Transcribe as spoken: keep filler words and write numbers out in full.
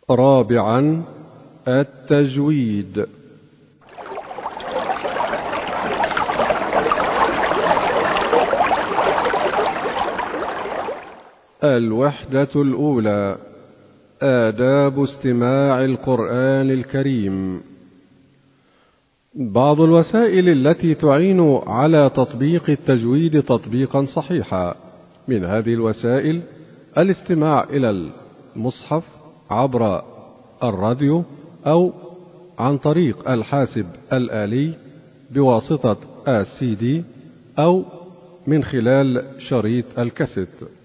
رابعا: التجويد. الوحدة الأولى: آداب استماع القرآن الكريم. بعض الوسائل التي تعين على تطبيق التجويد تطبيقا صحيحا. من هذه الوسائل الاستماع إلى المصحف عبر الراديو أو عن طريق الحاسب الآلي بواسطة السي دي أو من خلال شريط الكاسيت.